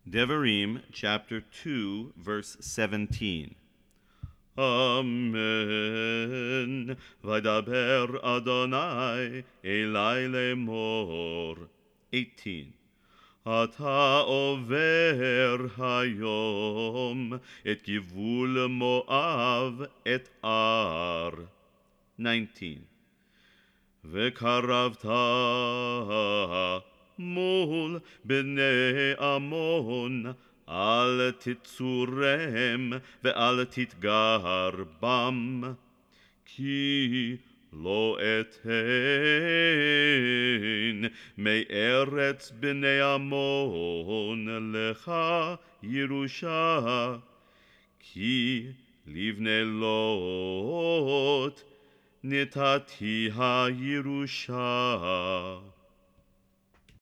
Devarim chapter 2 verse 17. Amen. Vaydaber Adonai Elai lemor. 18. אתה עובר היום את גבול מואב את אר. 19. וקרבת מול בני עמון, אל תצורם ואל תתגר בם, כי לא אתן מארץ בני עמון לך ירושה, כי לבני לוט נתתי הירושה.